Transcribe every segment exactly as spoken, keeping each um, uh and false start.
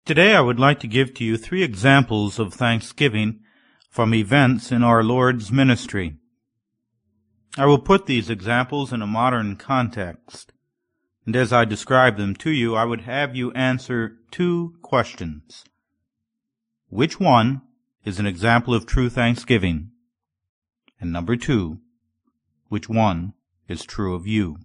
Today I would like to give to you three examples of thanksgiving from events in our Lord's ministry. I will put these examples in a modern context, and as I describe them to you, I would have you answer two questions. Which one is an example of true thanksgiving? And number two, which one is true of you?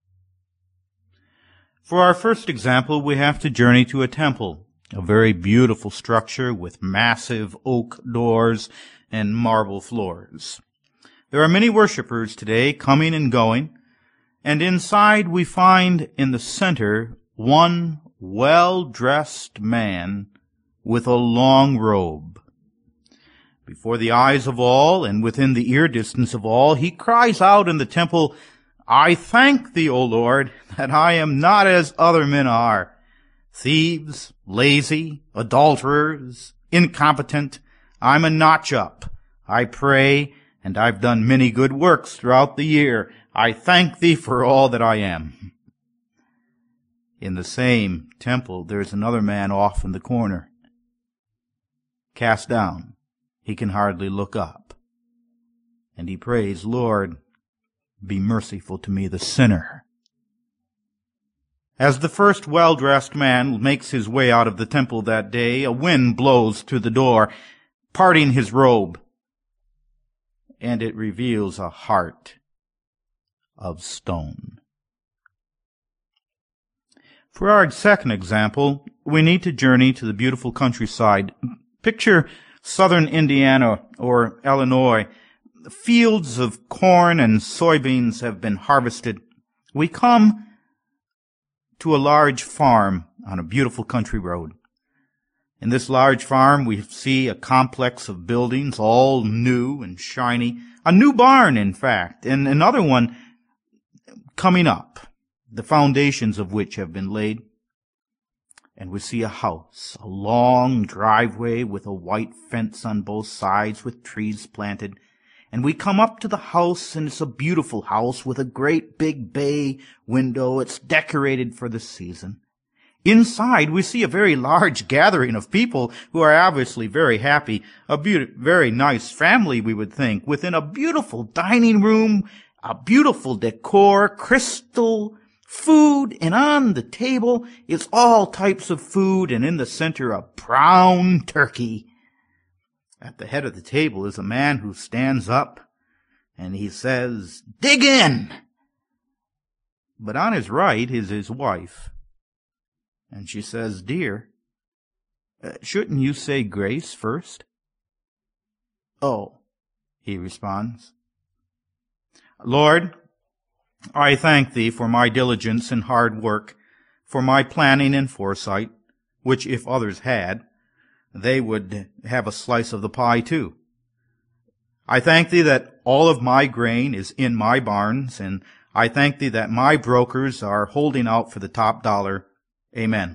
For our first example, we have to journey to a temple, a very beautiful structure with massive oak doors and marble floors. There are many worshipers today coming and going, and inside we find in the center one well-dressed man with a long robe. Before the eyes of all and within the ear distance of all, he cries out in the temple, "I thank thee, O Lord, that I am not as other men are, thieves, lazy, adulterers, incompetent. I'm a notch-up. I pray, and I've done many good works throughout the year. I thank thee for all that I am." In the same temple, there's another man off in the corner. Cast down, he can hardly look up. And he prays, "Lord, be merciful to me, the sinner." As the first well-dressed man makes his way out of the temple that day, a wind blows through the door, parting his robe, and it reveals a heart of stone. For our second example, we need to journey to the beautiful countryside. Picture southern Indiana or Illinois. Fields of corn and soybeans have been harvested. We come to a large farm on a beautiful country road. In this large farm, we see a complex of buildings, all new and shiny. A new barn, in fact, and another one coming up, the foundations of which have been laid. And we see a house, a long driveway with a white fence on both sides with trees planted. And we come up to the house, and it's a beautiful house with a great big bay window. It's decorated for the season. Inside, we see a very large gathering of people who are obviously very happy. A be- very nice family, we would think, within a beautiful dining room, a beautiful decor, crystal food, and on the table is all types of food, and in the center a brown turkey. At the head of the table is a man who stands up, and he says, "Dig in!" But on his right is his wife, and she says, "Dear, uh, shouldn't you say grace first?" "Oh," he responds. "Lord, I thank thee for my diligence and hard work, for my planning and foresight, which if others had, they would have a slice of the pie too. I thank thee that all of my grain is in my barns, and I thank thee that my brokers are holding out for the top dollar. Amen."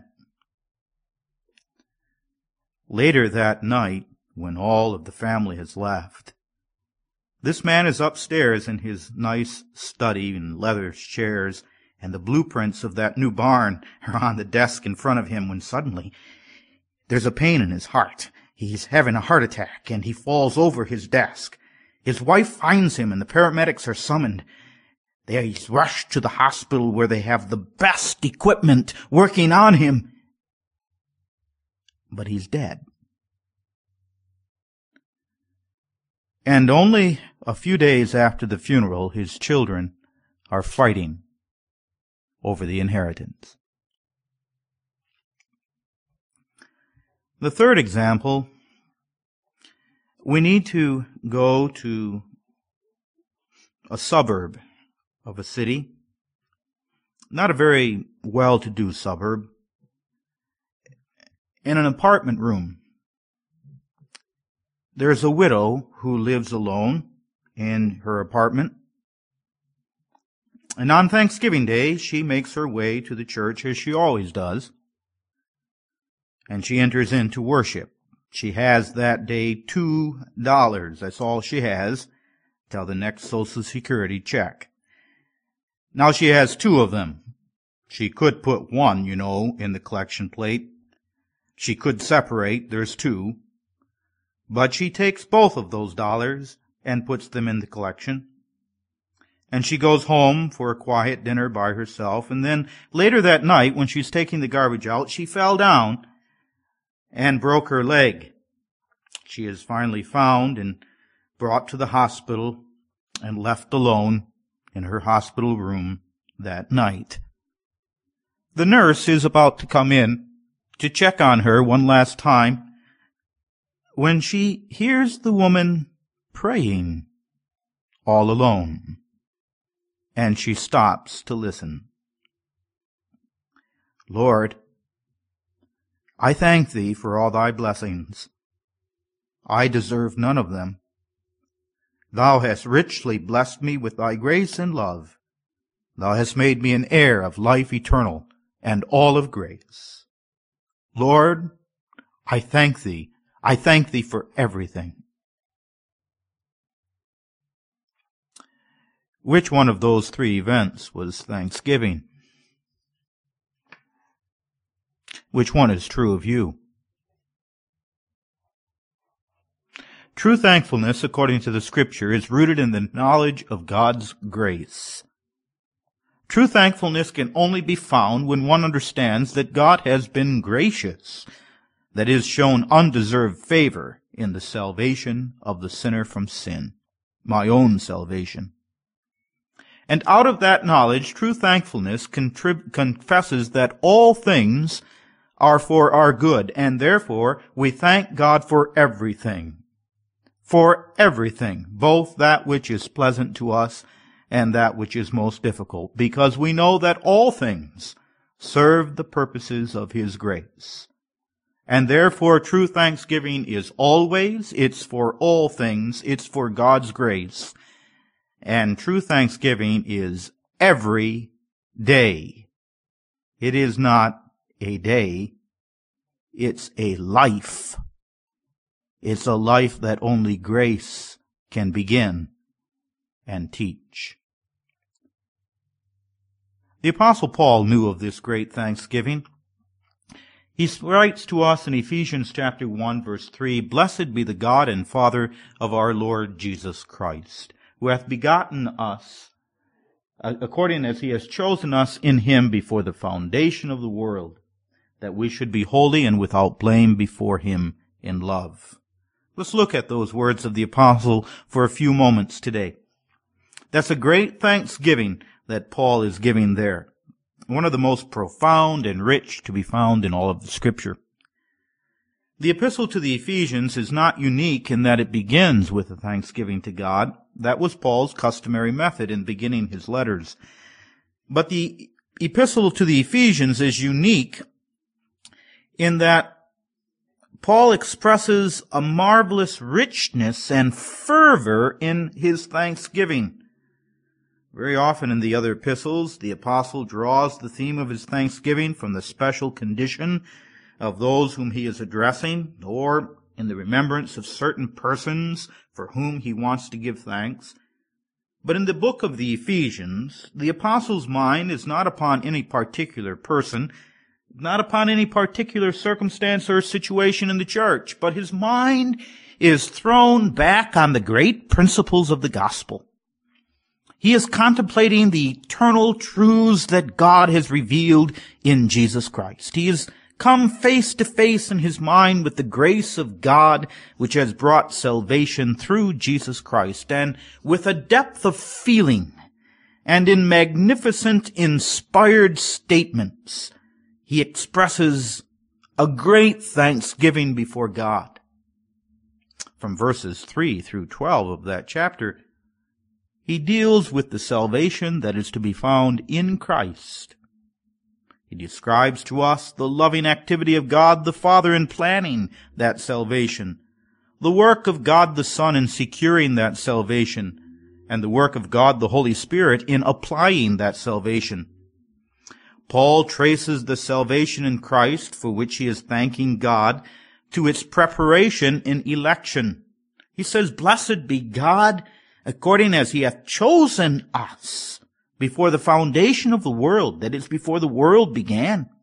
Later that night, when all of the family has left, this man is upstairs in his nice study and leather chairs, and the blueprints of that new barn are on the desk in front of him, when suddenly there's a pain in his heart. He's having a heart attack, and he falls over his desk. His wife finds him, and the paramedics are summoned. He's rushed to the hospital where they have the best equipment working on him. But he's dead. And only a few days after the funeral, his children are fighting over the inheritance. The third example, we need to go to a suburb of a city, not a very well-to-do suburb, in an apartment room. There's a widow who lives alone in her apartment, and on Thanksgiving Day, she makes her way to the church as she always does, and she enters into worship. She has that day two dollars. That's all she has till the next Social Security check. Now she has two of them. She could put one, you know, in the collection plate. She could separate, there's two. But she takes both of those dollars and puts them in the collection. And she goes home for a quiet dinner by herself. And then later that night, when she's taking the garbage out, she fell down and broke her leg. She is finally found and brought to the hospital and left alone in her hospital room that night. The nurse is about to come in to check on her one last time when she hears the woman praying all alone, and she stops to listen. Lord, I thank thee for all thy blessings. I deserve none of them. Thou hast richly blessed me with thy grace and love. Thou hast made me an heir of life eternal and all of grace. Lord, I thank thee. I thank thee for everything. Which one of those three events was thanksgiving? Which one is true of you? True thankfulness, according to the Scripture, is rooted in the knowledge of God's grace. True thankfulness can only be found when one understands that God has been gracious, that is, shown undeserved favor in the salvation of the sinner from sin, my own salvation. And out of that knowledge, true thankfulness contrib- confesses that all things are for our good, and therefore we thank God for everything. For everything, both that which is pleasant to us and that which is most difficult, because we know that all things serve the purposes of His grace. And therefore true thanksgiving is always, it's for all things, it's for God's grace. And true thanksgiving is every day. It is not a day, it's a life. It's a life that only grace can begin and teach. The Apostle Paul knew of this great thanksgiving. He writes to us in Ephesians chapter one, verse three, Blessed be the God and Father of our Lord Jesus Christ, who hath begotten us, according as He has chosen us in Him before the foundation of the world, that we should be holy and without blame before Him in love. Let's look at those words of the apostle for a few moments today. That's a great thanksgiving that Paul is giving there. One of the most profound and rich to be found in all of the Scripture. The epistle to the Ephesians is not unique in that it begins with a thanksgiving to God. That was Paul's customary method in beginning his letters. But the epistle to the Ephesians is unique in that Paul expresses a marvelous richness and fervor in his thanksgiving. Very often in the other epistles, the apostle draws the theme of his thanksgiving from the special condition of those whom he is addressing, or in the remembrance of certain persons for whom he wants to give thanks. But in the book of the Ephesians, the apostle's mind is not upon any particular person, not upon any particular circumstance or situation in the church, but his mind is thrown back on the great principles of the gospel. He is contemplating the eternal truths that God has revealed in Jesus Christ. He has come face to face in his mind with the grace of God which has brought salvation through Jesus Christ, and with a depth of feeling and in magnificent inspired statements, he expresses a great thanksgiving before God. From verses three through twelve of that chapter, he deals with the salvation that is to be found in Christ. He describes to us the loving activity of God the Father in planning that salvation, the work of God the Son in securing that salvation, and the work of God the Holy Spirit in applying that salvation. Paul traces the salvation in Christ, for which he is thanking God, to its preparation in election. He says, Blessed be God, according as he hath chosen us before the foundation of the world, that is, before the world began,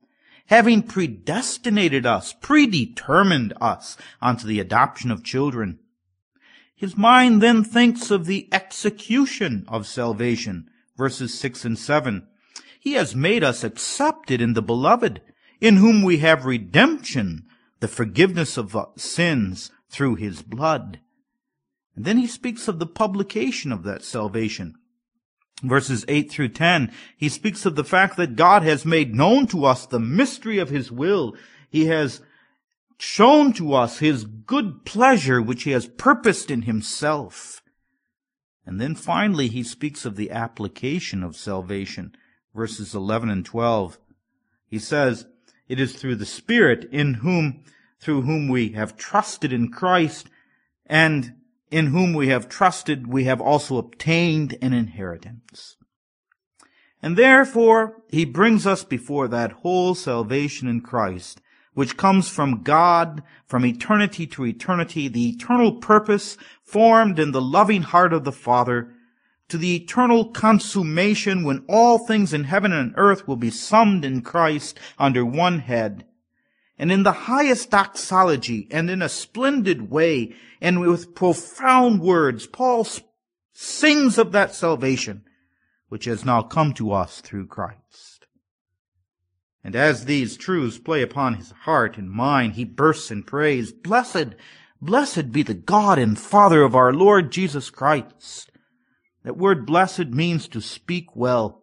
having predestinated us, predetermined us unto the adoption of children. His mind then thinks of the execution of salvation, verses six and seven. He has made us accepted in the beloved, in whom we have redemption, the forgiveness of sins through his blood. And then he speaks of the publication of that salvation. Verses eight through ten, he speaks of the fact that God has made known to us the mystery of his will. He has shown to us his good pleasure, which he has purposed in himself. And then finally, he speaks of the application of salvation. Verses eleven and twelve. He says, it is through the Spirit in whom, through whom we have trusted in Christ, and in whom we have trusted, we have also obtained an inheritance. And therefore, he brings us before that whole salvation in Christ, which comes from God, from eternity to eternity, the eternal purpose formed in the loving heart of the Father, to the eternal consummation when all things in heaven and earth will be summed in Christ under one head. And in the highest doxology and in a splendid way and with profound words, Paul sings of that salvation which has now come to us through Christ. And as these truths play upon his heart and mind, he bursts in praise. Blessed, blessed be the God and Father of our Lord Jesus Christ. That word blessed means to speak well.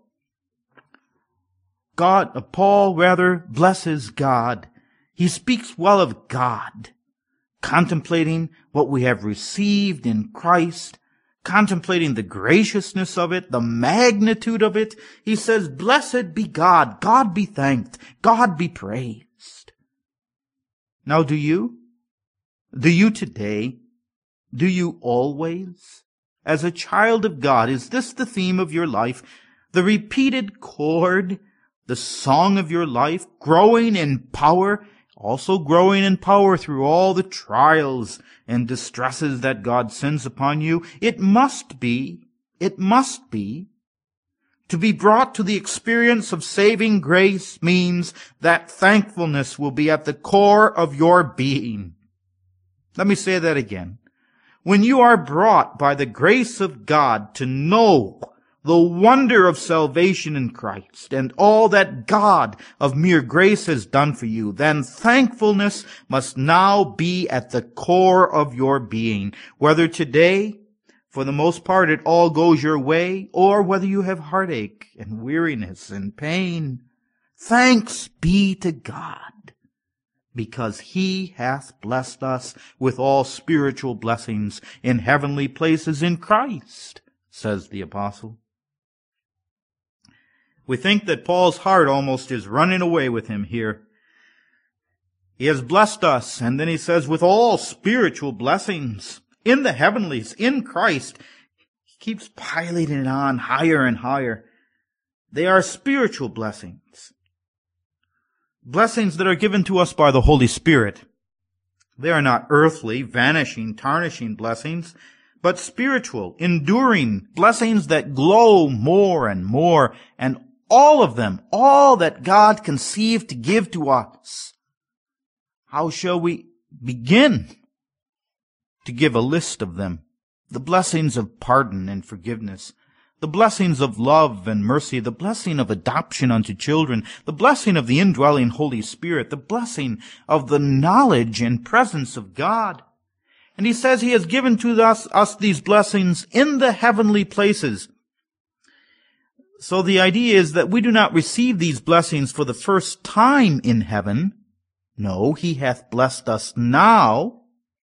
God, uh, Paul rather blesses God. He speaks well of God, contemplating what we have received in Christ, contemplating the graciousness of it, the magnitude of it. He says, blessed be God, God be thanked, God be praised. Now do you? Do you today? Do you always? As a child of God, is this the theme of your life? The repeated chord, the song of your life, growing in power, also growing in power through all the trials and distresses that God sends upon you? It must be, it must be. To be brought to the experience of saving grace means that thankfulness will be at the core of your being. Let me say that again. When you are brought by the grace of God to know the wonder of salvation in Christ and all that God of mere grace has done for you, then thankfulness must now be at the core of your being. Whether today, for the most part, it all goes your way, or whether you have heartache and weariness and pain, thanks be to God, because he hath blessed us with all spiritual blessings in heavenly places in Christ, says the apostle. We think that Paul's heart almost is running away with him here. He has blessed us, and then he says, with all spiritual blessings in the heavenlies, in Christ. He keeps piling it on higher and higher. They are spiritual blessings. Blessings that are given to us by the Holy Spirit. They are not earthly, vanishing, tarnishing blessings, but spiritual, enduring blessings that glow more and more, and all of them, all that God conceived to give to us. How shall we begin to give a list of them? The blessings of pardon and forgiveness, the blessings of love and mercy, the blessing of adoption unto children, the blessing of the indwelling Holy Spirit, the blessing of the knowledge and presence of God. And he says he has given to us, us these blessings in the heavenly places. So the idea is that we do not receive these blessings for the first time in heaven. No, he hath blessed us now.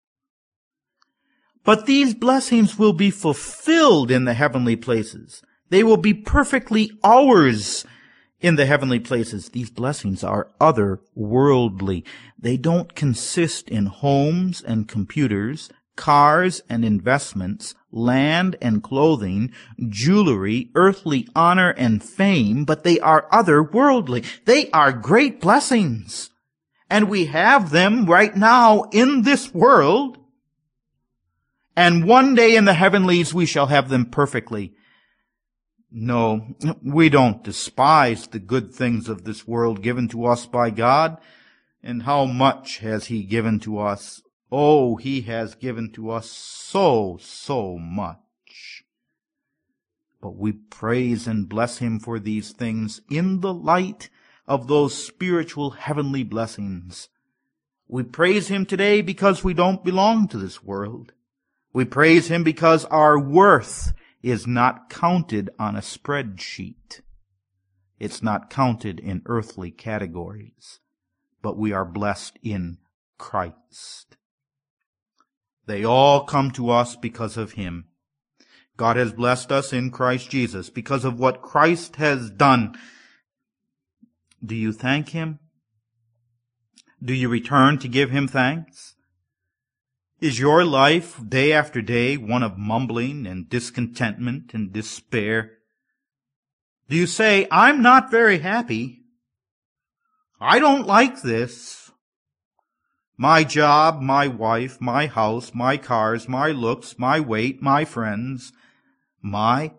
But these blessings will be fulfilled in the heavenly places. They will be perfectly ours in the heavenly places. These blessings are otherworldly. They don't consist in homes and computers, cars and investments, land and clothing, jewelry, earthly honor and fame, but they are otherworldly. They are great blessings. And we have them right now in this world. And one day in the heavenlies we shall have them perfectly. No, we don't despise the good things of this world given to us by God. And how much has He given to us? Oh, He has given to us so, so much. But we praise and bless Him for these things in the light of those spiritual heavenly blessings. We praise Him today because we don't belong to this world. We praise Him because our worth is not counted on a spreadsheet. It's not counted in earthly categories, but we are blessed in Christ. They all come to us because of Him. God has blessed us in Christ Jesus because of what Christ has done. Do you thank Him? Do you return to give Him thanks? Is your life, day after day, one of mumbling and discontentment and despair? Do you say, I'm not very happy. I don't like this. My job, my wife, my house, my cars, my looks, my weight, my friends, my...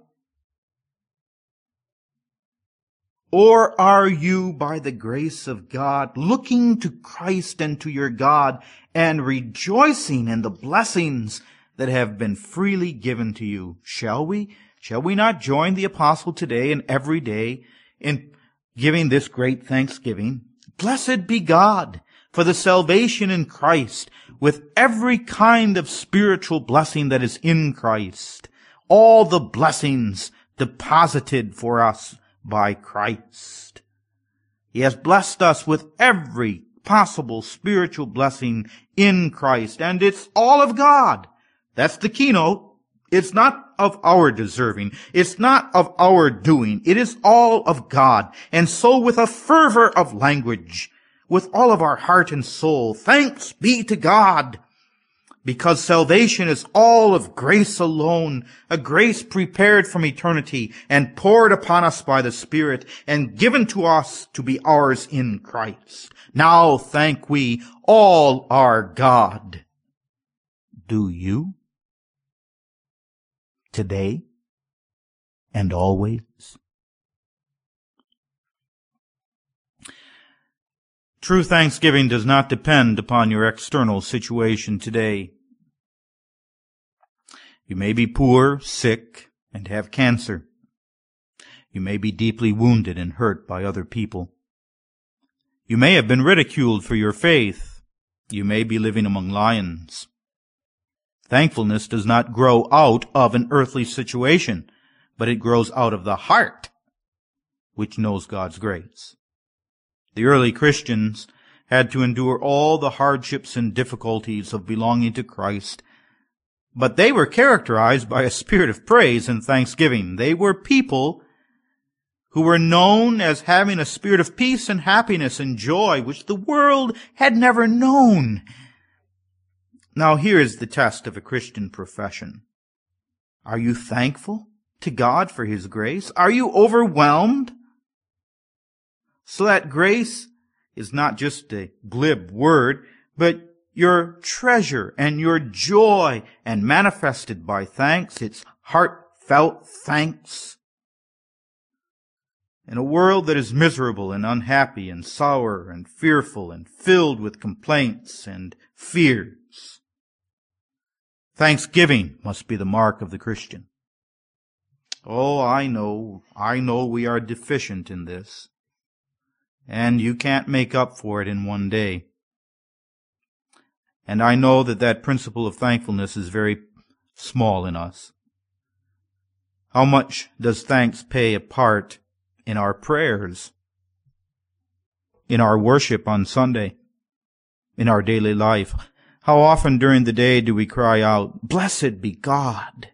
Or are you, by the grace of God, looking to Christ and to your God and rejoicing in the blessings that have been freely given to you? Shall we? Shall we not join the apostle today and every day in giving this great thanksgiving? Blessed be God for the salvation in Christ, with every kind of spiritual blessing that is in Christ. All the blessings deposited for us by Christ. He has blessed us with every possible spiritual blessing in Christ, and it's all of God. That's the keynote. It's not of our deserving. It's not of our doing. It is all of God. And so with a fervor of language, with all of our heart and soul, thanks be to God, because salvation is all of grace alone, a grace prepared from eternity and poured upon us by the Spirit and given to us to be ours in Christ. Now thank we all our God. Do you? Today and always? True thanksgiving does not depend upon your external situation today. You may be poor, sick, and have cancer. You may be deeply wounded and hurt by other people. You may have been ridiculed for your faith. You may be living among lions. Thankfulness does not grow out of an earthly situation, but it grows out of the heart, which knows God's grace. The early Christians had to endure all the hardships and difficulties of belonging to Christ, but they were characterized by a spirit of praise and thanksgiving. They were people who were known as having a spirit of peace and happiness and joy, which the world had never known. Now here is the test of a Christian profession. Are you thankful to God for His grace? Are you overwhelmed? So that grace is not just a glib word, but your treasure and your joy, and manifested by thanks. It's heartfelt thanks. In a world that is miserable and unhappy and sour and fearful and filled with complaints and fears, thanksgiving must be the mark of the Christian. Oh, I know, I know we are deficient in this, and you can't make up for it in one day. And I know that that principle of thankfulness is very small in us. How much does thanks play a part in our prayers, in our worship on Sunday, in our daily life? How often during the day do we cry out, "Blessed be God"?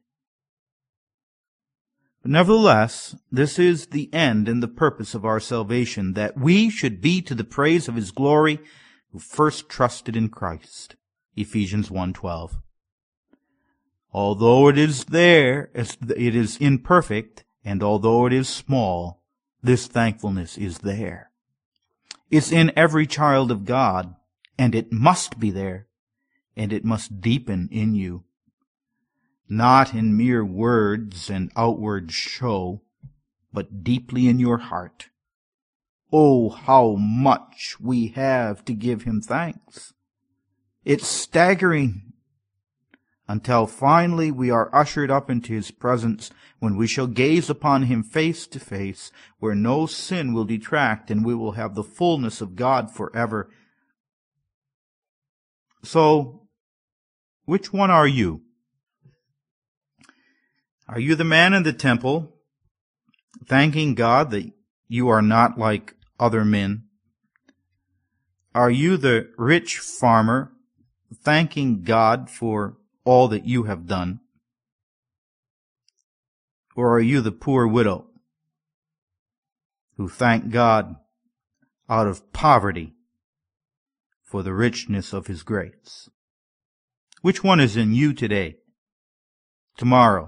But nevertheless, this is the end and the purpose of our salvation, that we should be to the praise of His glory who first trusted in Christ. Ephesians one twelve. Although it is there, it is imperfect, and although it is small, this thankfulness is there. It's in every child of God, and it must be there, and it must deepen in you. Not in mere words and outward show, but deeply in your heart. Oh, how much we have to give him thanks. It's staggering, until finally we are ushered up into his presence, when we shall gaze upon him face to face, where no sin will detract, and we will have the fullness of God forever. So, which one are you? Are you the man in the temple, thanking God that you are not like other men? Are you the rich farmer, thanking God for all that you have done? Or are you the poor widow who thank God out of poverty for the richness of his grace? Which one is in you today, tomorrow?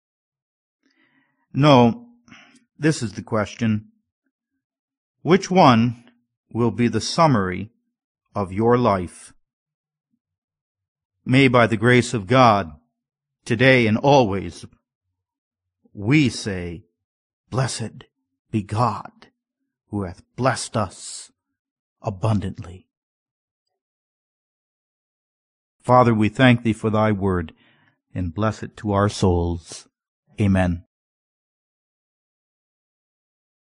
No, this is the question. Which one will be the summary of your life? May, by the grace of God, today and always, we say, Blessed be God, who hath blessed us abundantly. Father, we thank thee for thy word, and bless it to our souls. Amen.